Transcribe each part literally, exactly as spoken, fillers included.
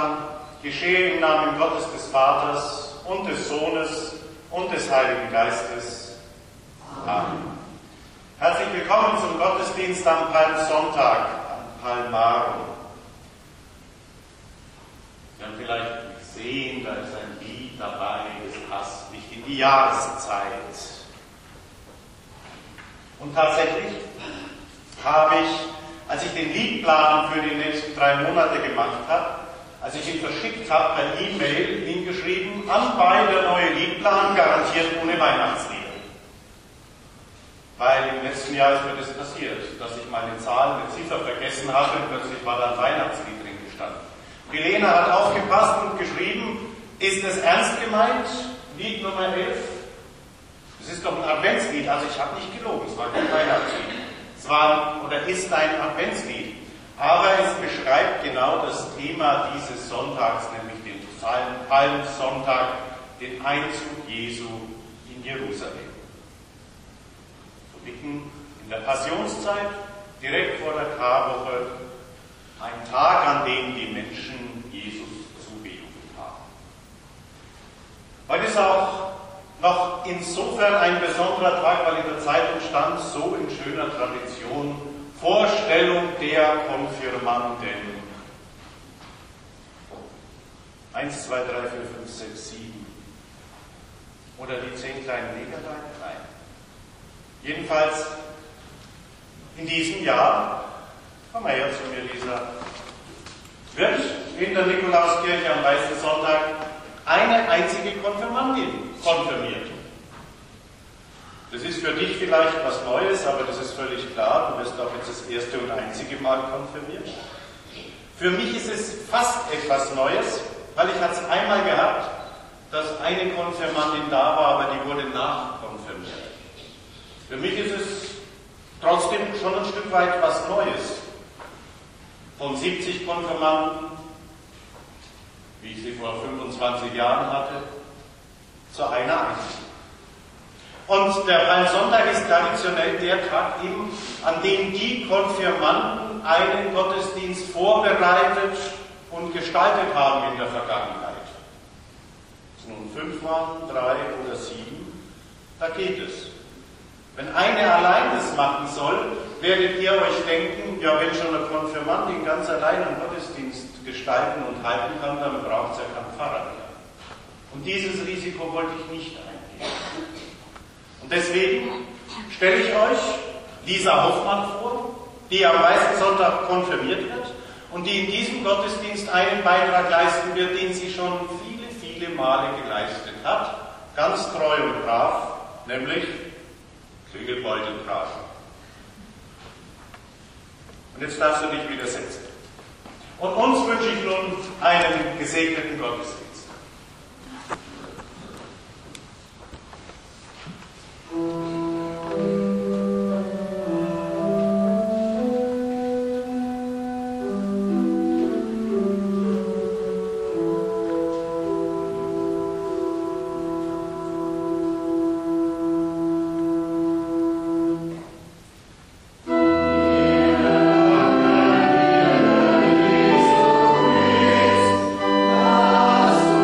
kann, geschehe im Namen Gottes des Vaters und des Sohnes und des Heiligen Geistes. Amen. Herzlich willkommen zum Gottesdienst am Palmsonntag, am Palmarum. Sie haben vielleicht gesehen, da ist ein Lied dabei, das passt nicht in die Jahreszeit. Und tatsächlich habe ich, als ich den Liedplan für die nächsten drei Monate gemacht habe, als ich ihn verschickt habe, per E-Mail hingeschrieben, anbei der neue Liedplan garantiert ohne Weihnachtslieder. Weil im letzten Jahr ist mir das passiert, dass ich meine Zahlen, eine Ziffer vergessen hatte und plötzlich war da ein Weihnachtslied drin gestanden. Die Lena hat aufgepasst und geschrieben, ist es ernst gemeint, Lied Nummer elf? Es ist doch ein Adventslied, also ich habe nicht gelogen, es war kein Weihnachtslied. Es war oder ist ein Adventslied, aber es beschreibt genau das Thema dieses Sonntags, nämlich den Palmsonntag, den Einzug Jesu in Jerusalem. So mitten in der Passionszeit, direkt vor der Karwoche, ein Tag, an dem die Menschen Jesus zubejubelt haben. Heute ist auch noch insofern ein besonderer Tag, weil in der Zeitung stand, so in schöner Tradition, Vorstellung der Konfirmanden. Eins, zwei, drei, vier, fünf, sechs, sieben. Oder die zehn kleinen Negerlein? Nein. Jedenfalls in diesem Jahr, komm mal her zu mir, Lisa, wird in der Nikolauskirche am Weißen Sonntag eine einzige Konfirmandin konfirmiert. Das ist für dich vielleicht was Neues, aber das ist völlig klar, du wirst auch jetzt das erste und einzige Mal konfirmiert. Für mich ist es fast etwas Neues, weil ich hatte es einmal gehabt, dass eine Konfirmandin da war, aber die wurde nachkonfirmiert. Für mich ist es trotzdem schon ein Stück weit was Neues. Von siebzig Konfirmanden, wie ich sie vor fünfundzwanzig Jahren hatte, zu einer einzigen. Und der Palmsonntag ist traditionell der Tag, eben, an dem die Konfirmanden einen Gottesdienst vorbereitet und gestaltet haben in der Vergangenheit. Ob es nun fünf waren, drei oder sieben, da geht es. Wenn eine allein das machen soll, werdet ihr euch denken, ja, wenn schon eine Konfirmandin ganz allein einen Gottesdienst gestalten und halten kann, dann braucht es ja keinen Pfarrer mehr. Und dieses Risiko wollte ich nicht eingehen. Und deswegen stelle ich euch Lisa Hoffmann vor, die am Weißen Sonntag konfirmiert wird und die in diesem Gottesdienst einen Beitrag leisten wird, den sie schon viele, viele Male geleistet hat, ganz treu und brav, nämlich Klingelbeutel tragen. Und jetzt darfst du dich wieder setzen. Und uns wünsche ich nun einen gesegneten Gottesdienst. Amen.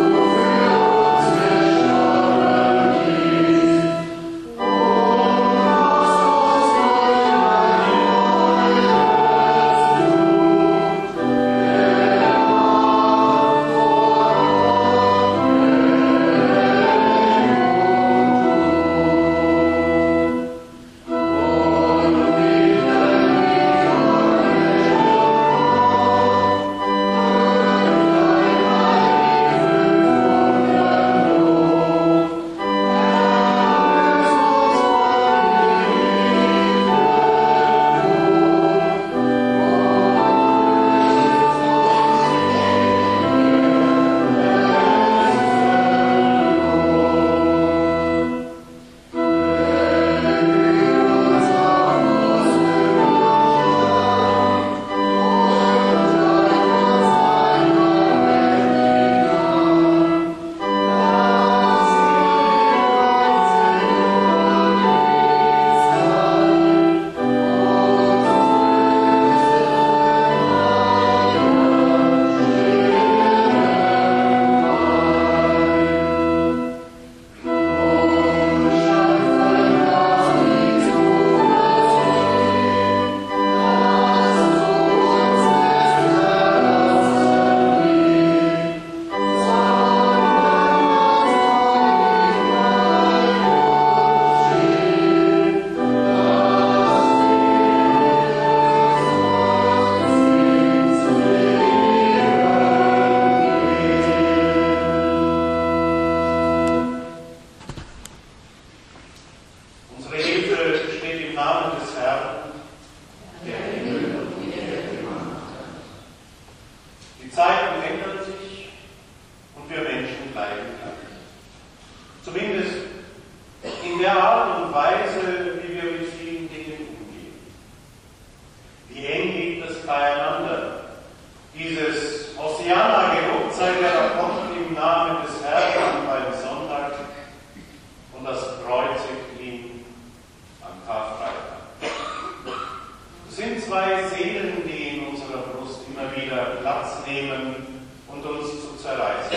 Namen des Herrn am Palmsonntag und das kreuzigt ihn am Karfreitag. Es sind zwei Seelen, die in unserer Brust immer wieder Platz nehmen und uns zu zerreißen.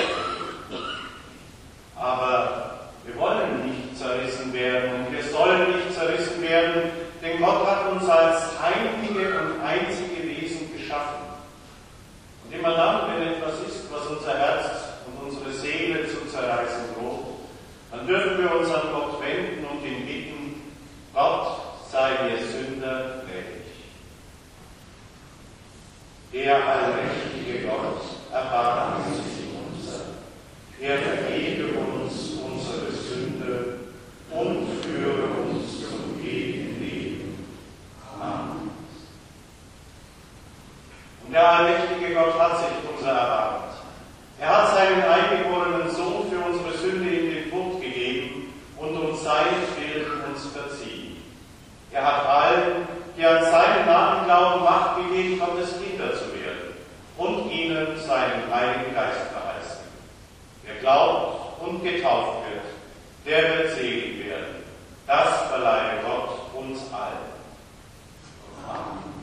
Aber wir wollen nicht zerrissen werden und wir sollen nicht zerrissen werden, denn Gott hat uns als heilige und einzige Wesen geschaffen. Und immer dann, wenn etwas ist, was unser Herz und unsere Seele zu zerreißen droht, dann dürfen wir uns an Gott wenden und ihn bitten: Gott, sei mir Sünder gnädig. Der allmächtige Gott, erbarme sich unser. Er vergebe uns unsere Sünde und führe uns zum ewigen Leben. Amen. Und der allmächtige Gott hat sich unser erbarmt. Er hat seinen eingeborenen Sohn für unsere Sünde in den Tod gegeben und uns seinetwillen uns verziehen. Er hat allen, die an seinen Namen glauben, Macht gegeben, Gottes Kinder zu werden und ihnen seinen Heiligen Geist verheißen. Wer glaubt und getauft wird, der wird selig werden. Das verleihe Gott uns allen. Amen.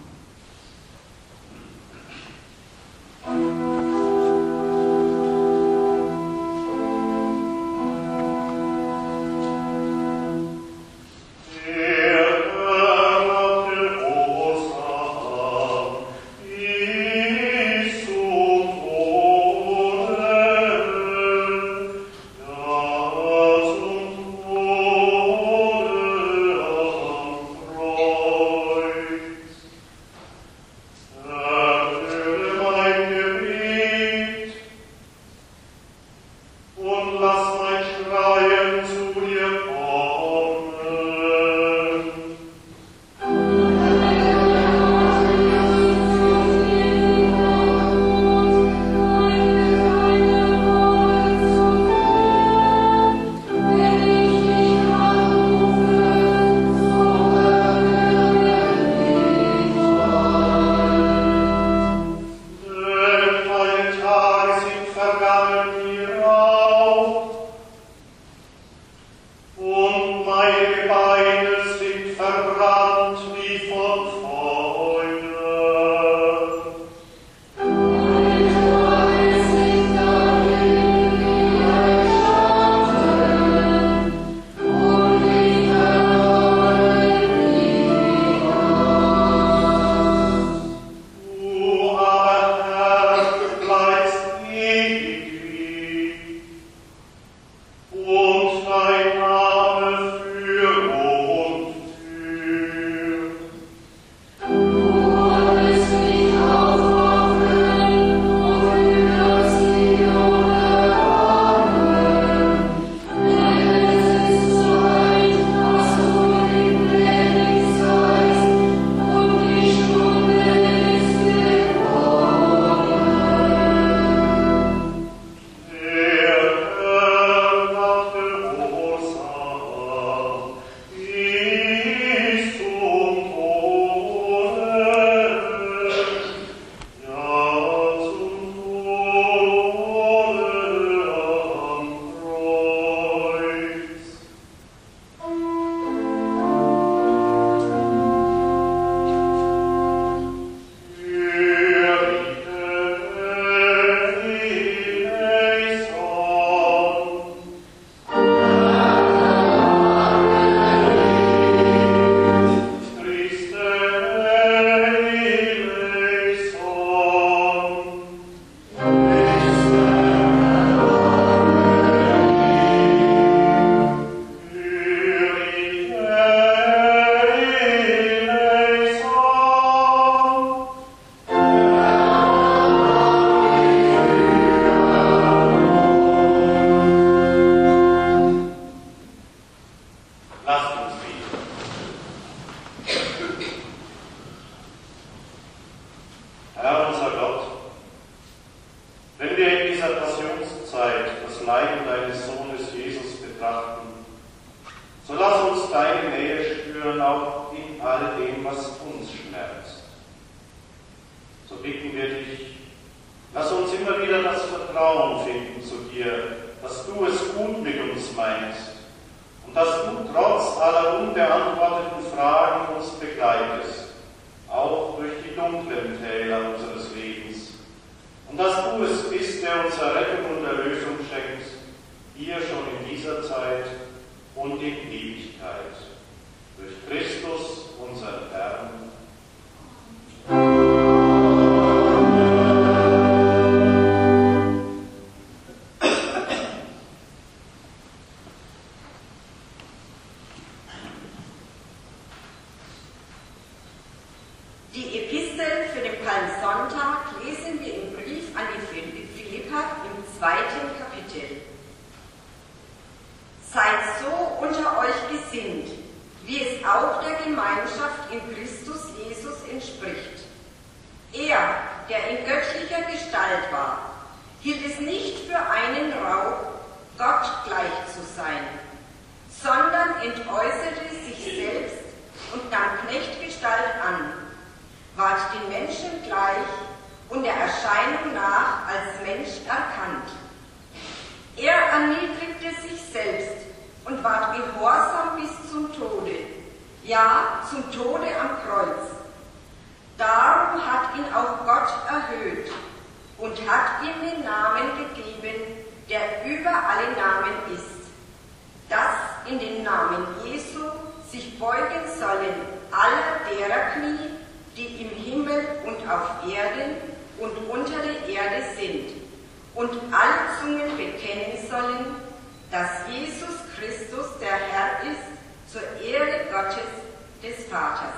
Lass uns immer wieder das Vertrauen finden zu dir, dass du es gut mit uns meinst und dass du trotz aller unbeantworteten Fragen uns begleitest, auch durch die dunklen Täler unseres Lebens. Und dass du es bist, der uns Errettung und Erlösung schenkt, hier schon in dieser Zeit und in Ewigkeit. Durch Christus, unseren Herrn. Die Epistel für den Palmsonntag lesen wir im Brief an die Philipper im zweiten Kapitel. Seid so unter euch gesinnt, wie es auch der Gemeinschaft in Christus Jesus entspricht. Er, der in göttlicher Gestalt war, hielt es nicht für einen Raub, Gott gleich zu sein, sondern entäußerte sich selbst und nahm Knechtgestalt an, ward den Menschen gleich und der Erscheinung nach als Mensch erkannt. Er erniedrigte sich selbst und ward gehorsam bis zum Tode, ja, zum Tode am Kreuz. Darum hat ihn auch Gott erhöht und hat ihm den Namen gegeben, der über alle Namen ist, dass in den Namen Jesu sich beugen sollen aller derer Knie, die im Himmel und auf Erden und unter der Erde sind, und alle Zungen bekennen sollen, dass Jesus Christus der Herr ist, zur Ehre Gottes des Vaters.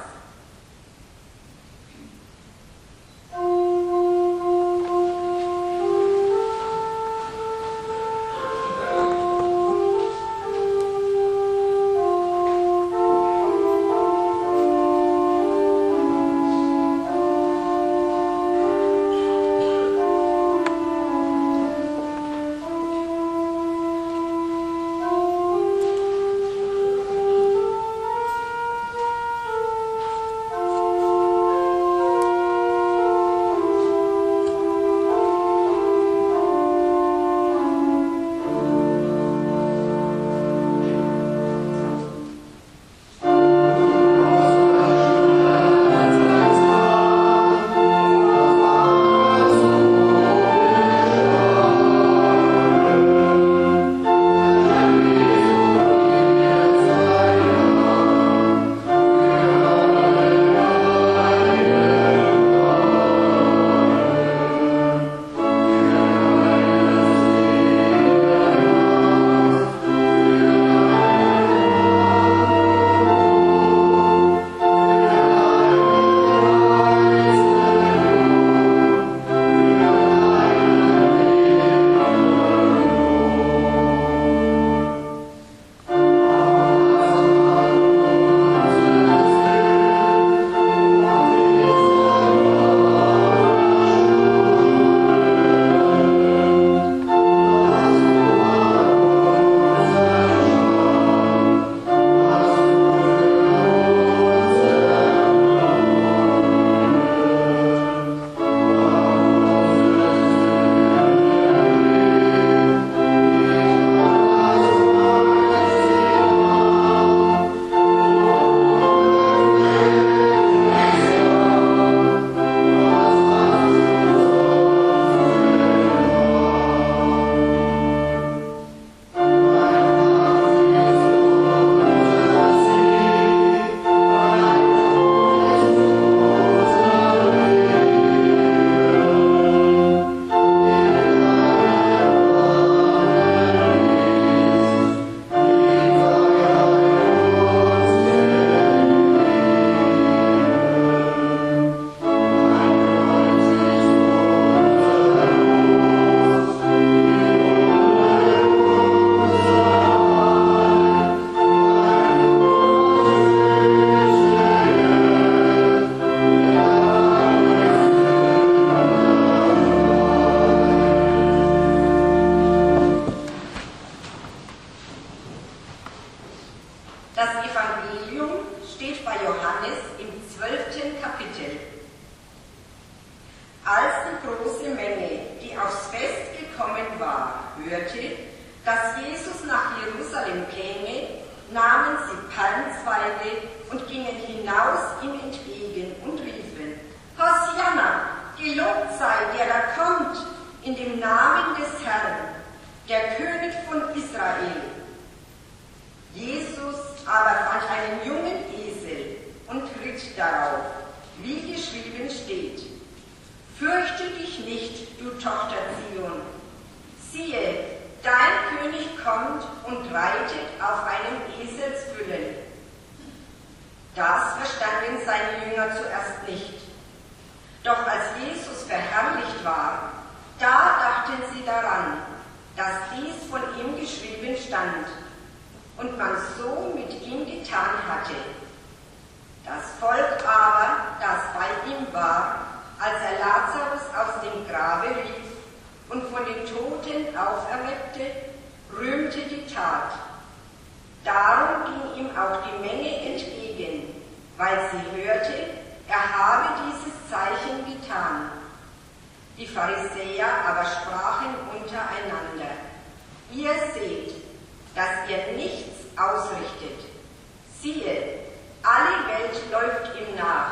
hörte, dass Jesus nach Jerusalem käme, nahmen sie Palmzweige und gingen hinaus ihm entgegen und riefen: Hosianna, gelobt sei, der da kommt, in dem Namen des Herrn, der König von Israel. Jesus aber fand einen jungen Esel und ritt darauf, wie geschrieben steht: Fürchte dich nicht, du Tochter Zion. Siehe, dein König kommt und reitet auf einem Eselsbüllen. Das verstanden seine Jünger zuerst nicht. Doch als Jesus verherrlicht war, da dachten sie daran, dass dies von ihm geschrieben stand und man so mit ihm getan hatte. Das Volk aber, das bei ihm war, als er Lazarus aus dem Grabe rief und von den Toten auferweckte, rühmte die Tat. Darum ging ihm auch die Menge entgegen, weil sie hörte, er habe dieses Zeichen getan. Die Pharisäer aber sprachen untereinander: Ihr seht, dass ihr nichts ausrichtet. Siehe, alle Welt läuft ihm nach.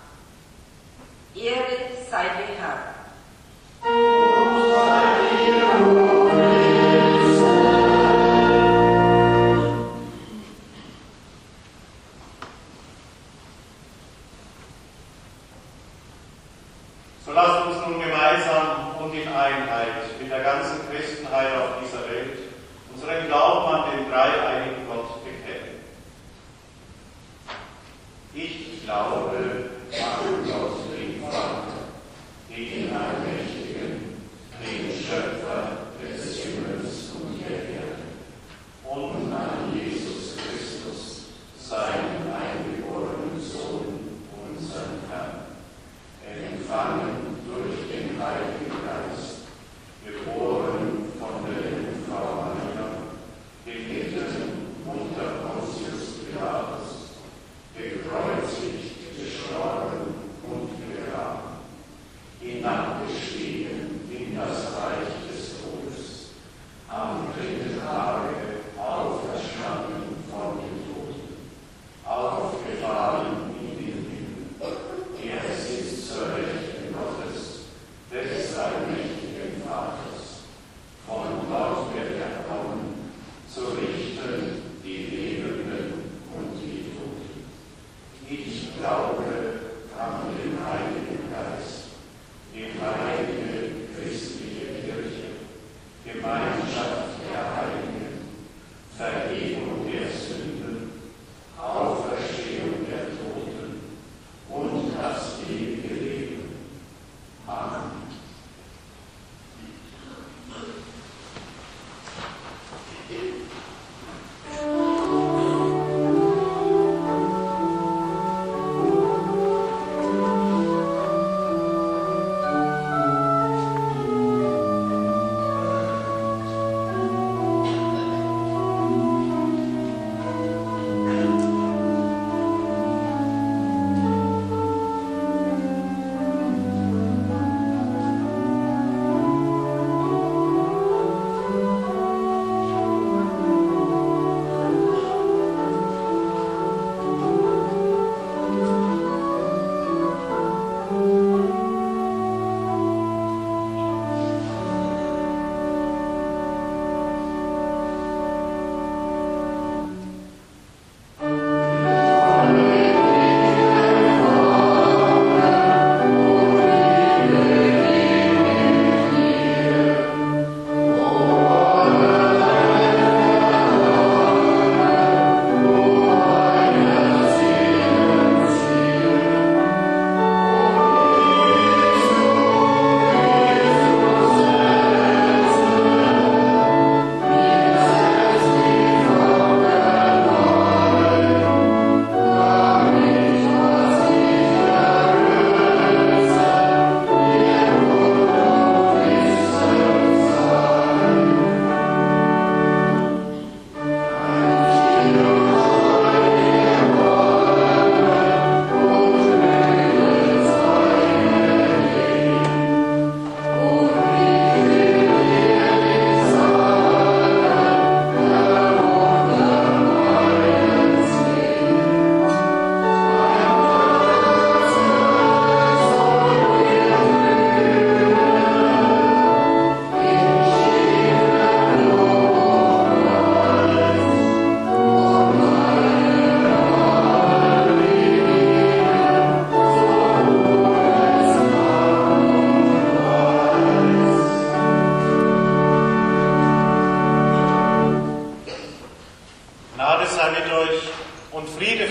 Ehre sei dem Herrn. So lasst uns nun gemeinsam und in Einheit mit der ganzen Christenheit auf dieser Welt unseren Glauben an den dreieinigen Gott bekennen. Ich glaube an Gott, den Vater, den Allmächtigen, den Schöpfer des Himmels und der Erde, und an Jesus Christus, seinen eingeborenen Sohn, unseren Herrn, empfangen durch den Heiligen Geist, geboren von der Jungfrau Maria, gelitten unter Pontius Pilatus, gekreuzigt,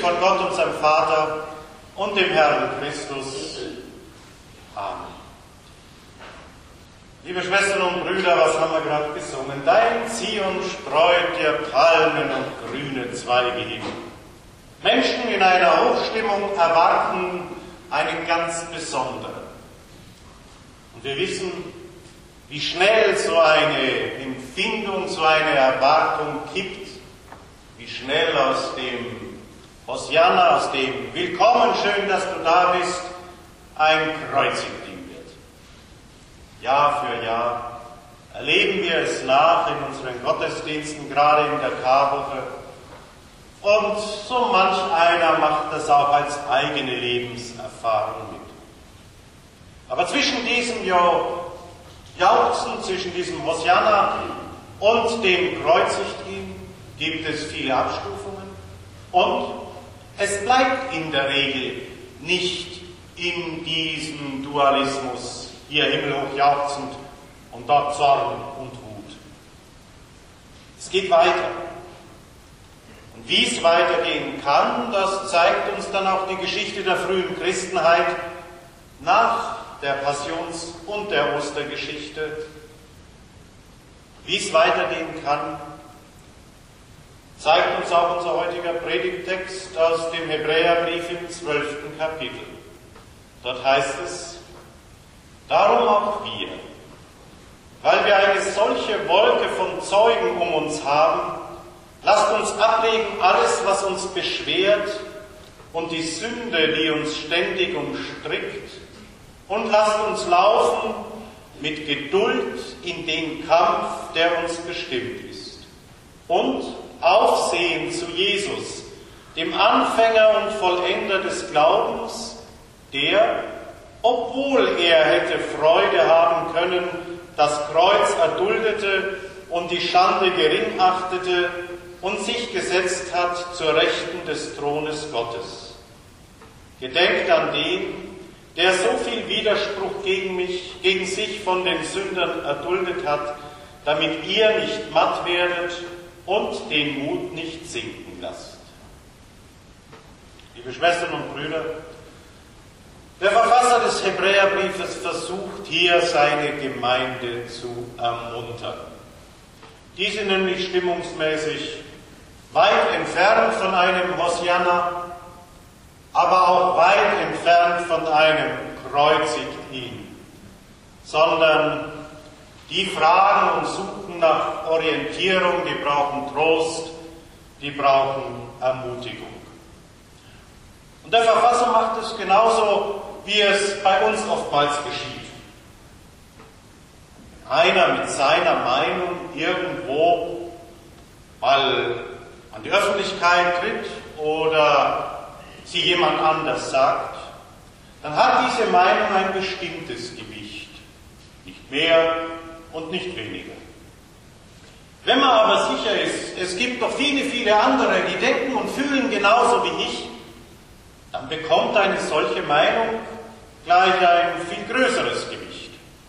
von Gott, unserem Vater und dem Herrn Christus. Amen. Liebe Schwestern und Brüder, was haben wir gerade gesungen? Dein Zion streut dir Palmen und grüne Zweige hin. Menschen in einer Hochstimmung erwarten einen ganz besonderen. Und wir wissen, wie schnell so eine Empfindung, so eine Erwartung kippt, wie schnell aus dem Hosianna, aus dem Willkommen, schön, dass du da bist, ein Kreuzigding wird. Jahr für Jahr erleben wir es nach in unseren Gottesdiensten, gerade in der Karwoche. Und so manch einer macht das auch als eigene Lebenserfahrung mit. Aber zwischen diesem Jauchzen, zwischen diesem Hosianna und dem Kreuzigding gibt es viele Abstufungen. Und es bleibt in der Regel nicht in diesem Dualismus, hier himmelhoch jauchzend und dort Zorn und Wut. Es geht weiter. Und wie es weitergehen kann, das zeigt uns dann auch die Geschichte der frühen Christenheit nach der Passions- und der Ostergeschichte. Wie es weitergehen kann, zeigt uns auch unser heutiger Predigttext aus dem Hebräerbrief im zwölften Kapitel. Dort heißt es: Darum auch wir, weil wir eine solche Wolke von Zeugen um uns haben, lasst uns ablegen alles, was uns beschwert und die Sünde, die uns ständig umstrickt, und lasst uns laufen mit Geduld in den Kampf, der uns bestimmt ist. Und aufsehen zu Jesus, dem Anfänger und Vollender des Glaubens, der, obwohl er hätte Freude haben können, das Kreuz erduldete und die Schande gering achtete und sich gesetzt hat zur Rechten des Thrones Gottes. Gedenkt an den, der so viel Widerspruch gegen mich, gegen sich von den Sündern erduldet hat, damit ihr nicht matt werdet und den Mut nicht sinken lasst. Liebe Schwestern und Brüder, der Verfasser des Hebräerbriefes versucht hier seine Gemeinde zu ermuntern. Die sind nämlich stimmungsmäßig weit entfernt von einem Hosianna, aber auch weit entfernt von einem Kreuzigt ihn, sondern die fragen und suchen nach Orientierung, die brauchen Trost, die brauchen Ermutigung. Und der Verfasser macht es genauso, wie es bei uns oftmals geschieht. Einer mit seiner Meinung irgendwo mal an die Öffentlichkeit tritt oder sie jemand anders sagt, dann hat diese Meinung ein bestimmtes Gewicht, nicht mehr und nicht weniger. Wenn man aber sicher ist, es gibt doch viele, viele andere, die denken und fühlen genauso wie ich, dann bekommt eine solche Meinung gleich ein viel größeres Gewicht.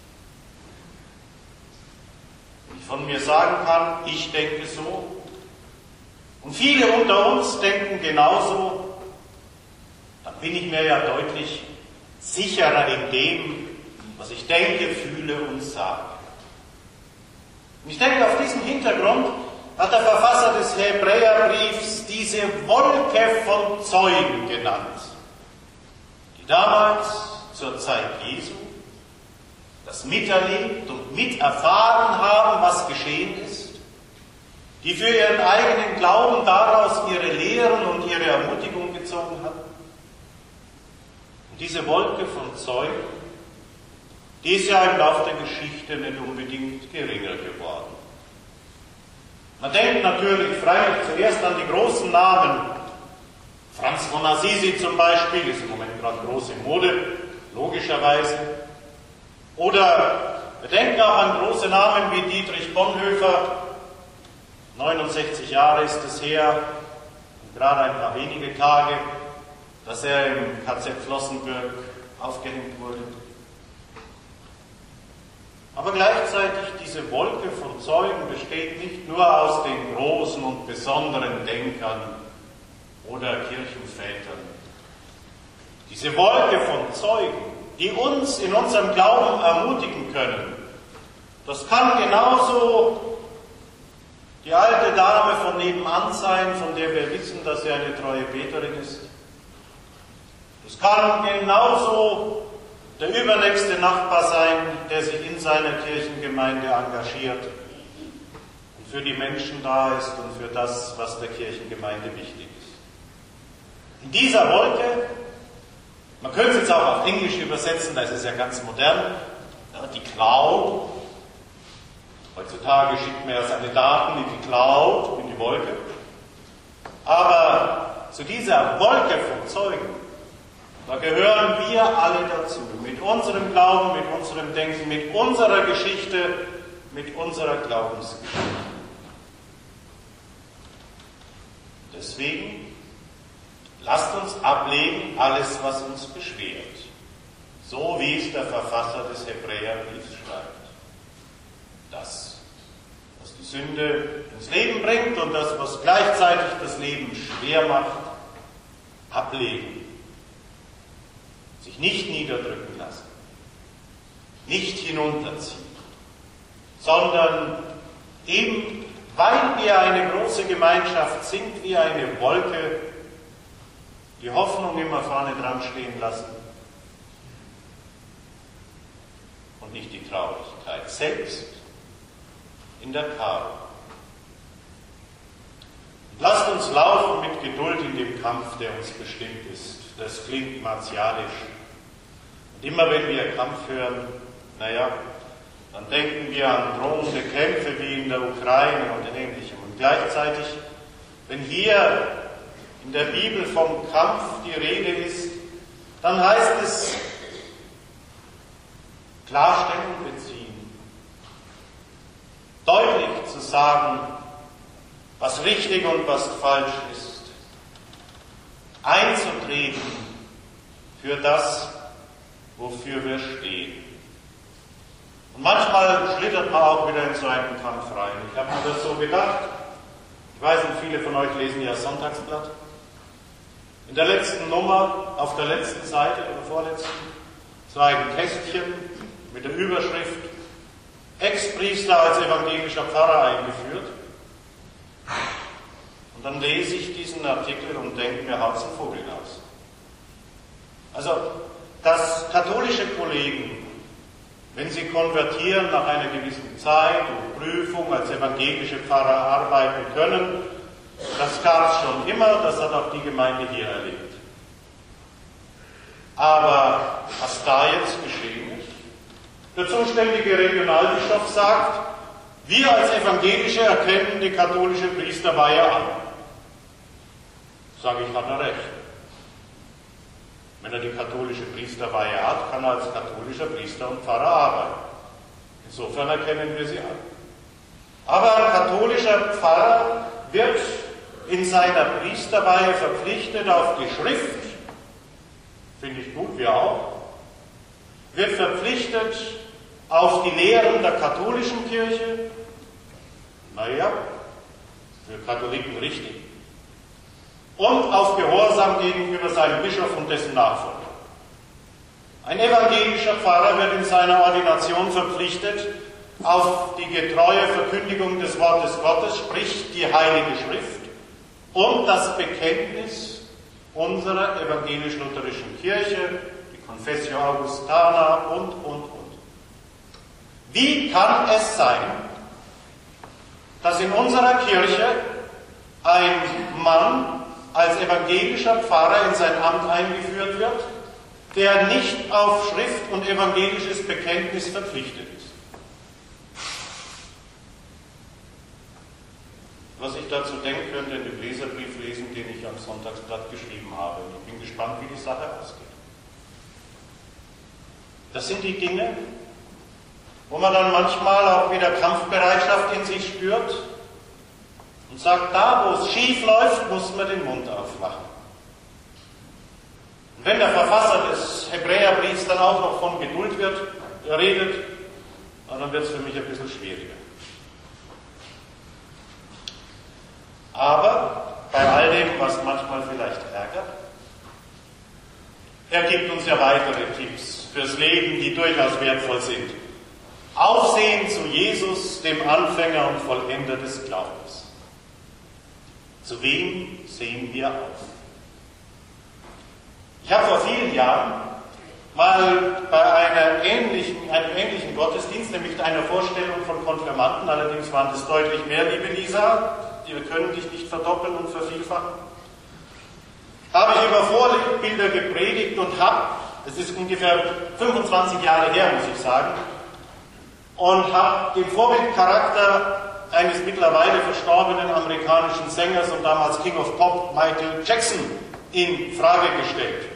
Wenn ich von mir sagen kann, ich denke so, und viele unter uns denken genauso, dann bin ich mir ja deutlich sicherer in dem, was ich denke, fühle und sage. Und ich denke, auf diesem Hintergrund hat der Verfasser des Hebräerbriefs diese Wolke von Zeugen genannt, die damals zur Zeit Jesu das miterlebt und miterfahren haben, was geschehen ist, die für ihren eigenen Glauben daraus ihre Lehren und ihre Ermutigung gezogen haben. Und diese Wolke von Zeugen, die ist ja im Laufe der Geschichte nicht unbedingt geringer geworden. Man denkt natürlich freilich zuerst an die großen Namen. Franz von Assisi zum Beispiel ist im Moment gerade groß in Mode, logischerweise. Oder wir denken auch an große Namen wie Dietrich Bonhoeffer. neunundsechzig Jahre ist es her, und gerade ein paar wenige Tage, dass er im K Z Flossenbürg aufgehängt wurde. Aber gleichzeitig diese Wolke von Zeugen besteht nicht nur aus den großen und besonderen Denkern, oder Kirchenvätern. Diese Wolke von Zeugen, die uns in unserem Glauben ermutigen können, das kann genauso die alte Dame von nebenan sein, von der wir wissen, dass sie eine treue Beterin ist. Das kann genauso der übernächste Nachbar sein, der sich in seiner Kirchengemeinde engagiert und für die Menschen da ist und für das, was der Kirchengemeinde wichtig ist. In dieser Wolke, man könnte es jetzt auch auf Englisch übersetzen, das ist ja ganz modern, ja, die Cloud. Heutzutage schickt man ja seine Daten in die Cloud, in die Wolke. Aber zu dieser Wolke von Zeugen, da gehören wir alle dazu, mit unserem Glauben, mit unserem Denken, mit unserer Geschichte, mit unserer Glaubensgeschichte. Deswegen lasst uns ablegen alles, was uns beschwert, so wie es der Verfasser des Hebräerbriefs schreibt. Das, was die Sünde ins Leben bringt und das, was gleichzeitig das Leben schwer macht, ablegen. Sich nicht niederdrücken lassen, nicht hinunterziehen, sondern eben, weil wir eine große Gemeinschaft sind, wie eine Wolke, die Hoffnung immer vorne dran stehen lassen und nicht die Traurigkeit, selbst in der Karo. Lasst uns laufen mit Geduld in dem Kampf, der uns bestimmt ist. Das klingt martialisch. Und immer wenn wir Kampf hören, naja, dann denken wir an drohende Kämpfe wie in der Ukraine und Ähnlichem. Und gleichzeitig, wenn hier in der Bibel vom Kampf die Rede ist, dann heißt es Klarstellung beziehen, deutlich zu sagen, was richtig und was falsch ist, einzutreten für das, wofür wir stehen. Und manchmal schlittert man auch wieder in so einen Kampf rein. Ich habe mir das so gedacht, ich weiß nicht, viele von euch lesen ja das Sonntagsblatt. In der letzten Nummer, auf der letzten Seite oder vorletzten, so ein Kästchen mit der Überschrift Ex-Priester als evangelischer Pfarrer eingeführt. Und dann lese ich diesen Artikel und denke, mir haut's ein Vogel aus. Also, dass katholische Kollegen, wenn sie konvertieren nach einer gewissen Zeit und Prüfung als evangelische Pfarrer arbeiten können, das gab es schon immer, das hat auch die Gemeinde hier erlebt. Aber was da jetzt geschehen ist, der zuständige Regionalbischof sagt, wir als Evangelische erkennen die katholische Priesterweihe an. Sage ich, hat er recht. Wenn er die katholische Priesterweihe hat, kann er als katholischer Priester und Pfarrer arbeiten. Insofern erkennen wir sie an. Aber ein katholischer Pfarrer wird in seiner Priesterweihe verpflichtet auf die Schrift, finde ich gut, wir auch, wird verpflichtet auf die Lehren der katholischen Kirche, naja, für Katholiken richtig, und auf Gehorsam gegenüber seinem Bischof und dessen Nachfolger. Ein evangelischer Pfarrer wird in seiner Ordination verpflichtet auf die getreue Verkündigung des Wortes Gottes, sprich die Heilige Schrift und das Bekenntnis unserer evangelisch-lutherischen Kirche, die Confessio Augustana und, und, und. Wie kann es sein, dass in unserer Kirche ein Mann als evangelischer Pfarrer in sein Amt eingeführt wird, der nicht auf Schrift und evangelisches Bekenntnis verpflichtet ist? Was ich dazu denke, könnt ihr in dem Leserbrief lesen, den ich am Sonntagsblatt geschrieben habe. Ich bin gespannt, wie die Sache ausgeht. Das sind die Dinge, wo man dann manchmal auch wieder Kampfbereitschaft in sich spürt und sagt, da wo es schief läuft, muss man den Mund aufmachen. Und wenn der Verfasser des Hebräerbriefs dann auch noch von Geduld wird, redet, dann wird es für mich ein bisschen schwieriger. Aber bei all dem, was manchmal vielleicht uns ja weitere Tipps fürs Leben, die durchaus wertvoll sind. Aufsehen zu Jesus, dem Anfänger und Vollender des Glaubens. Zu wem sehen wir auf? Ich habe vor vielen Jahren mal bei einer ähnlichen, einem ähnlichen Gottesdienst, nämlich einer Vorstellung von Konfirmanden, allerdings waren es deutlich mehr, liebe Lisa, wir können dich nicht verdoppeln und vervielfachen, habe ich über Vorbilder gepredigt und habe, es ist ungefähr fünfundzwanzig Jahre her, muss ich sagen, und habe den Vorbildcharakter eines mittlerweile verstorbenen amerikanischen Sängers und damals King of Pop, Michael Jackson, in Frage gestellt.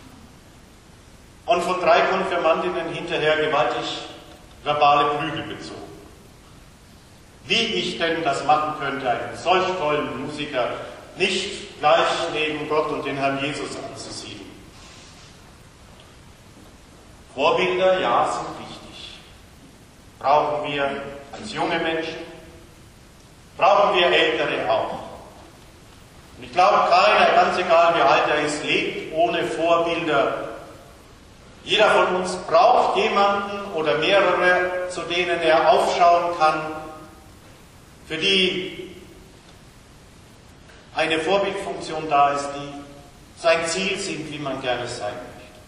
Und von drei Konfirmandinnen hinterher gewaltig verbale Prügel bezogen. Wie ich denn das machen könnte, einen solch tollen Musiker nicht gleich neben Gott und den Herrn Jesus anzusiedeln. Vorbilder, ja, sind wichtig. Brauchen wir als junge Menschen, brauchen wir Ältere auch. Und ich glaube, keiner, ganz egal wie alt er ist, lebt ohne Vorbilder. Jeder von uns braucht jemanden oder mehrere, zu denen er aufschauen kann, für die eine Vorbildfunktion da ist, die sein Ziel sind, wie man gerne sein möchte.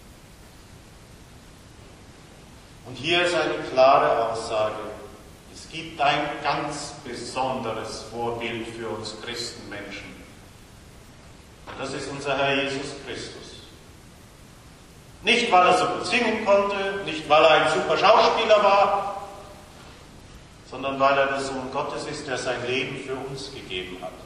Und hier ist eine klare Aussage. Es gibt ein ganz besonderes Vorbild für uns Christenmenschen. Und das ist unser Herr Jesus Christus. Nicht, weil er so gut singen konnte, nicht, weil er ein super Schauspieler war, sondern weil er der Sohn Gottes ist, der sein Leben für uns gegeben hat.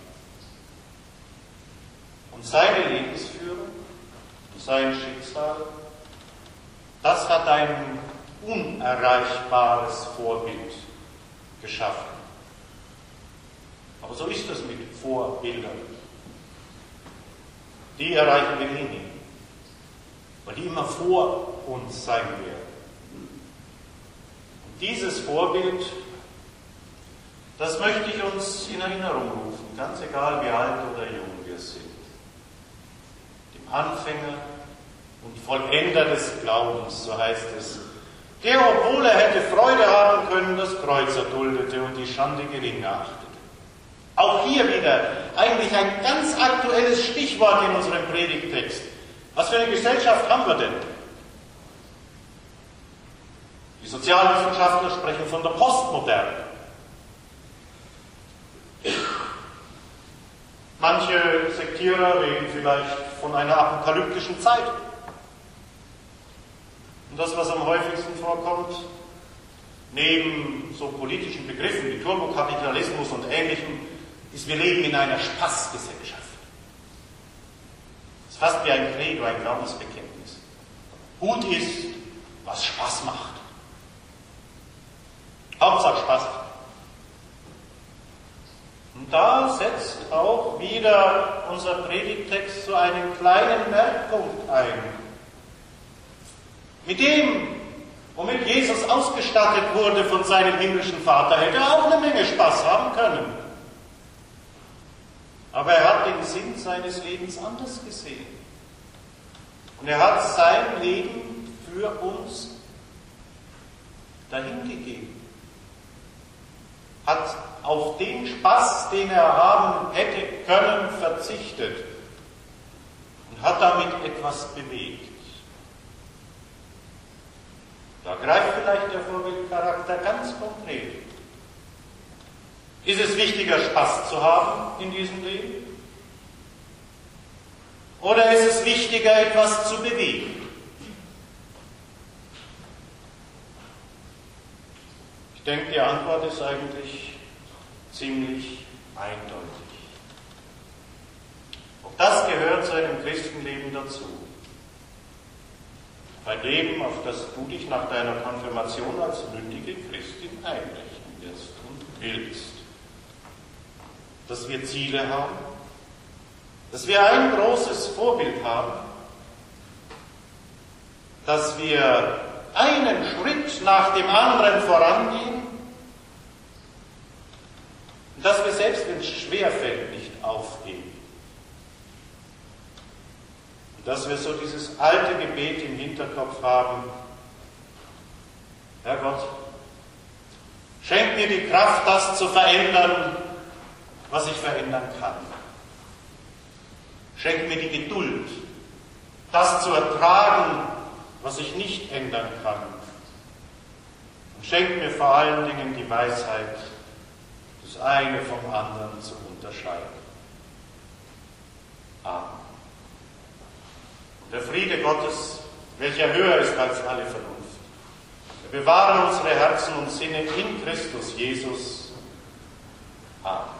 Und seine Lebensführung, sein Schicksal, das hat ein unerreichbares Vorbild geschaffen. Aber so ist es mit Vorbildern. Die erreichen wir eh nie, weil die immer vor uns sein werden. Und dieses Vorbild, das möchte ich uns in Erinnerung rufen, ganz egal wie alt oder jung wir sind. Dem Anfänger und Vollender des Glaubens, so heißt es, der, obwohl er hätte Freude haben können, das Kreuz erduldete und die Schande gering achtete. Auch hier wieder eigentlich ein ganz aktuelles Stichwort in unserem Predigttext. Was für eine Gesellschaft haben wir denn? Die Sozialwissenschaftler sprechen von der Postmoderne. Manche Sektierer reden vielleicht von einer apokalyptischen Zeit. Und das, was am häufigsten vorkommt, neben so politischen Begriffen wie Turbokapitalismus und Ähnlichem, ist, wir leben in einer Spaßgesellschaft. Das ist fast wie ein Credo, ein Glaubensbekenntnis. Gut ist, was Spaß macht. Hauptsache Spaß. Und da setzt auch wieder unser Predigttext so einen kleinen Merkpunkt ein. Mit dem, womit Jesus ausgestattet wurde von seinem himmlischen Vater, hätte er auch eine Menge Spaß haben können. Aber er hat den Sinn seines Lebens anders gesehen. Und er hat sein Leben für uns dahingegeben. Hat auf den Spaß, den er haben hätte können, verzichtet und hat damit etwas bewegt. Da greift vielleicht der Vorbildcharakter ganz konkret. Ist es wichtiger, Spaß zu haben in diesem Leben? Oder ist es wichtiger, etwas zu bewegen? Ich denke, die Antwort ist eigentlich ziemlich eindeutig. Auch das gehört zu einem Christenleben dazu. Ein Leben, auf das du dich nach deiner Konfirmation als mündige Christin einrechnen wirst und willst. Dass wir Ziele haben, dass wir ein großes Vorbild haben, dass wir einen Schritt nach dem anderen vorangehen und dass wir selbst, wenn es schwerfällt, nicht aufgeben. Und dass wir so dieses alte Gebet im Hinterkopf haben. Herr Gott, schenk mir die Kraft, das zu verändern, was ich verändern kann. Schenk mir die Geduld, das zu ertragen, was ich nicht ändern kann. Und schenk mir vor allen Dingen die Weisheit, das eine vom anderen zu unterscheiden. Amen. Der Friede Gottes, welcher höher ist als alle Vernunft, er bewahre unsere Herzen und Sinne in Christus Jesus. Amen.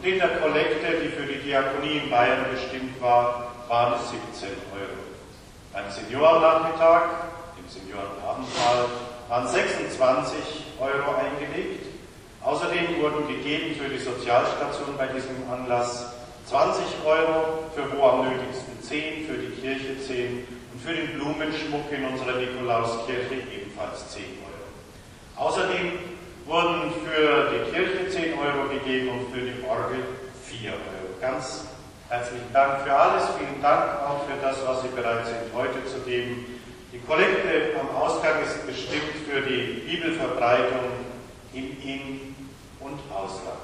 Und in der Kollekte, die für die Diakonie in Bayern bestimmt war, waren es siebzehn Euro. Beim Seniorennachmittag, dem Seniorenabendmahl, waren sechsundzwanzig Euro eingelegt. Außerdem wurden gegeben für die Sozialstation bei diesem Anlass zwanzig Euro, für wo am nötigsten zehn, für die Kirche zehn und für den Blumenschmuck in unserer Nikolauskirche ebenfalls zehn Euro. Außerdem wurden für die Kirche zehn Euro gegeben und für die Orgel vier Euro. Ganz herzlichen Dank für alles, vielen Dank auch für das, was Sie bereit sind, heute zu geben. Die Kollekte am Ausgang ist bestimmt für die Bibelverbreitung im In- und Ausland.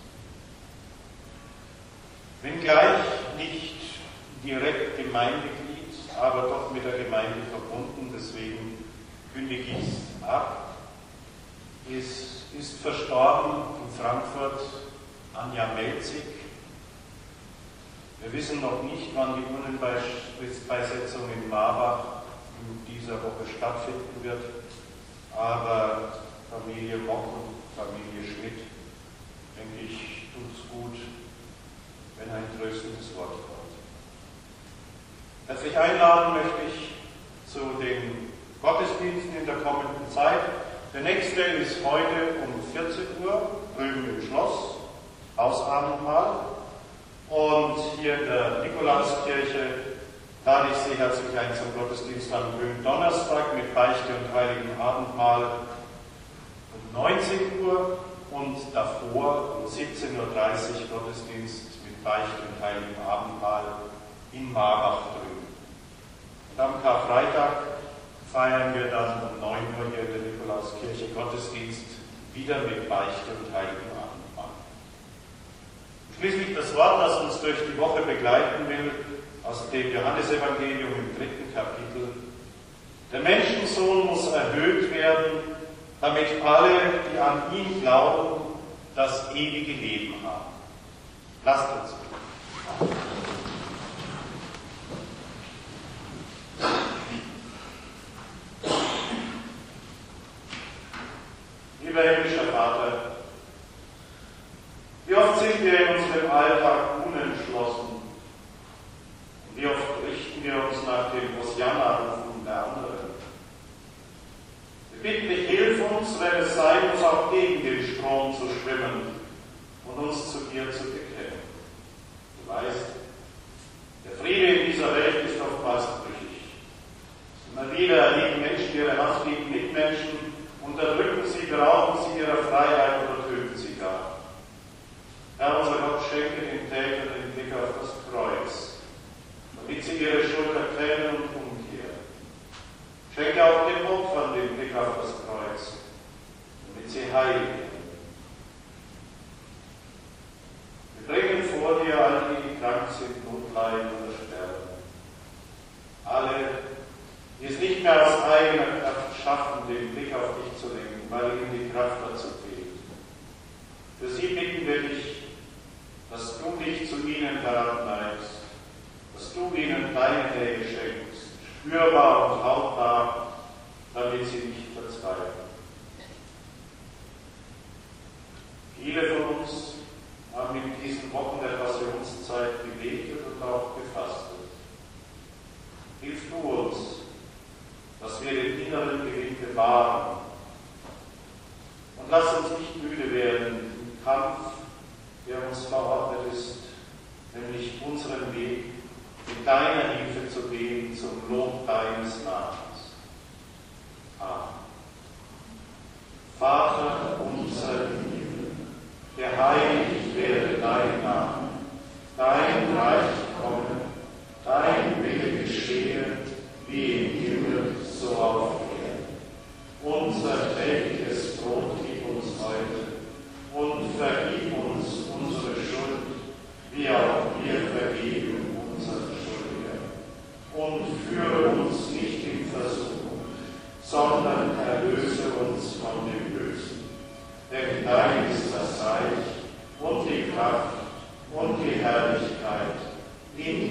Wenngleich nicht direkt Gemeindeglied, aber doch mit der Gemeinde verbunden, deswegen kündige ich es ab. Es ist verstorben in Frankfurt Anja Melzig. Wir wissen noch nicht, wann die Urnenbeisetzung in Marbach in dieser Woche stattfinden wird, aber Familie Mock und Familie Schmidt, denke ich, tut es gut, wenn ein tröstendes Wort kommt. Herzlich einladen möchte ich zu den Gottesdiensten in der kommenden Zeit. Der nächste ist heute um vierzehn Uhr drüben im Schloss, Hausabendmahl. Und hier in der Nikolauskirche lade ich Sie herzlich ein zum Gottesdienst am Gründonnerstag mit Beichte und Heiligen Abendmahl um neunzehn Uhr und davor um siebzehn Uhr dreißig Gottesdienst mit Beichte und Heiligen Abendmahl in Marbach drüben. Und am Karfreitag feiern wir dann um neun Uhr hier in der Nikolauskirche Gottesdienst wieder mit Beichte und Heiligen Abendmahl. Schließlich das Wort, das uns durch die Woche begleiten will, aus dem Johannesevangelium im dritten Kapitel. Der Menschensohn muss erhöht werden, damit alle, die an ihn glauben, das ewige Leben haben. Lasst uns beten. Lieber himmlischer Vater, wie oft sind wir in unserem Alltag unentschlossen und wie oft richten wir uns nach dem Hosianna-Rufen der anderen. Wir bitten dich, hilf uns, wenn es sein muss, auch gegen den Strom zu schwimmen und uns zu dir zu bekennen. Du weißt, der Friede in dieser Welt ist oftmals brüchig. Immer wieder erleben Menschen ihre hasslieben Mitmenschen, unterdrücken sie, berauben sie ihrer Freiheit oder töten sie gar. Herr, unser Gott, schenke den Tätern den Blick auf das Kreuz, damit sie ihre Schuld erkennen und umkehren. Schenke auch den Opfern den Blick auf das Kreuz, damit sie heil werden. Wir bringen vor dir all die, die krank sind, notleiden oder sterben. Alle, die es nicht mehr aus eigener Kraft schaffen, den Blick auf dich zu lenken, weil ihnen die Kraft dazu fehlt. Für sie bitten wir dich, dass du dich zu ihnen herabneigst, dass du ihnen deine Nähe schenkst, spürbar und hautbar, damit sie nicht verzweifeln. Viele von uns haben in diesen Wochen der Passionszeit gebetet und auch gefastet. Hilf du uns, dass wir den inneren Gewinn bewahren. Und lass uns nicht müde werden im Kampf, der uns verordnet ist, nämlich unseren Weg mit deiner Hilfe zu gehen zum Lob deines Namens. Amen. Vater unser im Himmel, geheiligt werde dein Name, dein Reich komme, dein Wille geschehe, wie im Himmel, so auf Erden. Unser tägliches Brot gib uns heute und vergib uns unsere Schuld, wie auch wir vergeben unseren Schuldigern. Und führe uns nicht in Versuchung, sondern erlöse uns von dem Bösen. Denn dein ist das Reich und die Kraft und die Herrlichkeit in